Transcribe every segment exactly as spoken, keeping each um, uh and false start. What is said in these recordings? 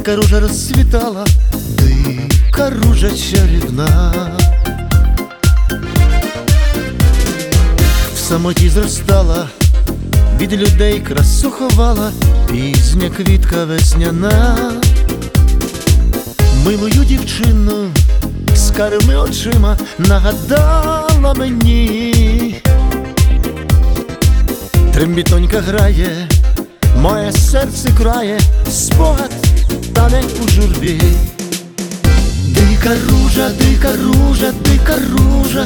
Дика ружа розцвітала, дика ружа чарівна, в самоті зростала, від людей красу ховала, пізня квітка весняна. Милую дівчину з карими очима нагадала мені. Трембітонька грає, моє серце крає, спогад тане у журбі. Дика ружа, дика ружа, дика ружа,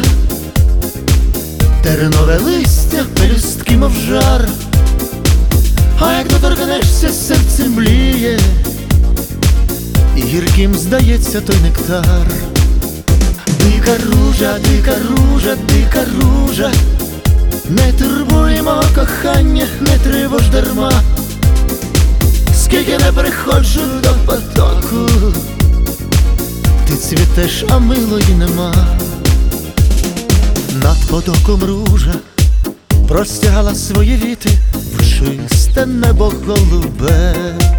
тернове листя, пелюстки мов жар, а як доторкнешся, серце мліє, і гірким здається той нектар. Дика ружа, дика ружа, дика ружа, не турбуй мого кохання, не тривож дарма, скільки не приходжу до потоку, ти цвітеш, а милої нема. Над потоком ружа простягала свої віти в чисте небо голубе,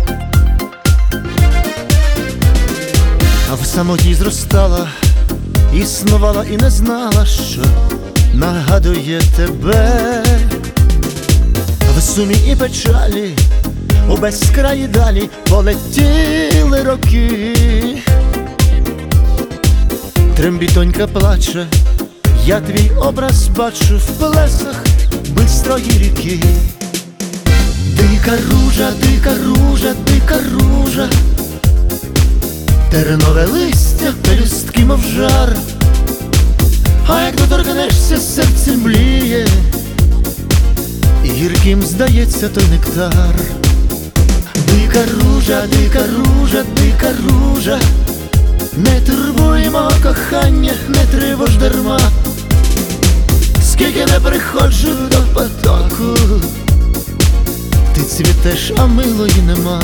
а в самоті зростала, існувала і не знала, що нагадує тебе. В сумі і печалі у безкраї далі полетіли роки. Трембітонька плаче, я твій образ бачу в плесах бистрої ріки. Дика ружа, дика ружа, дика ружа, тернове листя, пелюстки мов жар, а як доторкнешся, серце мліє, і гірким здається той нектар. Дика ружа, дика ружа, дика ружа, не турбуй мого кохання, не тривож дарма, скільки не приходжу до потоку, ти цвітеш, а милої нема.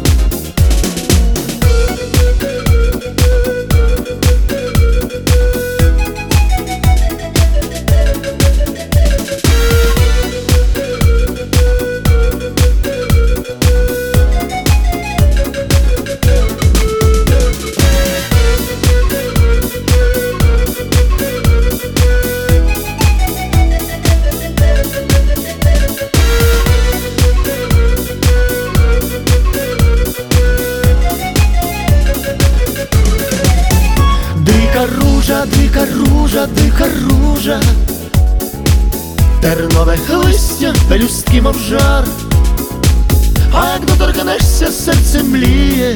Дика ружа, дика ружа, дика ружа, тернове листя, пелюстки мов жар, а як доторкнешся, серце мліє,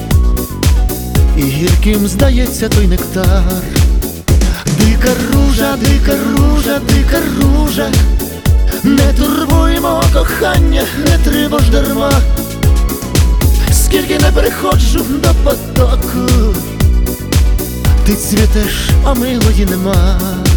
і гірким здається той нектар. Дика ружа, дика ружа, дика ружа, не турбуй мого кохання, не тривож дарма, скільки не приходжу до потоку, ти цвітеш, а милої нема.